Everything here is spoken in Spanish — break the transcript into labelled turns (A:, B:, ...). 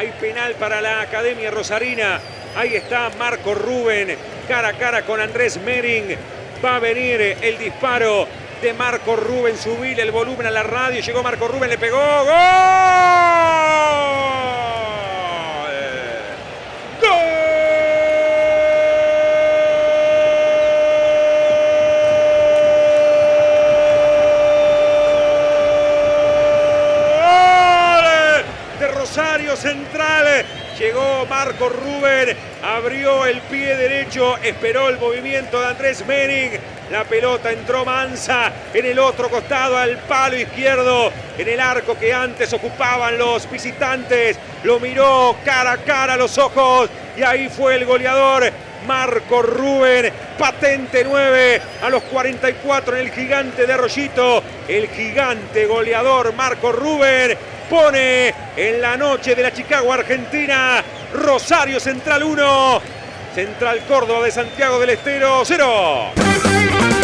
A: Hay penal para la Academia Rosarina. Ahí está Marco Rubén, cara a cara con Andrés Mering. Va a venir el disparo de Marco Rubén. Subile el volumen a la radio. Llegó Marco Rubén, le pegó. ¡Gol! Rosario Central, llegó Marco Rubén, abrió el pie derecho, esperó el movimiento de Andrés Mering, la pelota entró mansa en el otro costado al palo izquierdo, en el arco que antes ocupaban los visitantes, lo miró cara a cara a los ojos y ahí fue el goleador Marco Rubén, patente 9 a los 44 en el Gigante de Arroyito, el gigante goleador Marco Rubén pone en la noche de la Chicago Argentina Rosario Central 1, Central Córdoba de Santiago del Estero 0.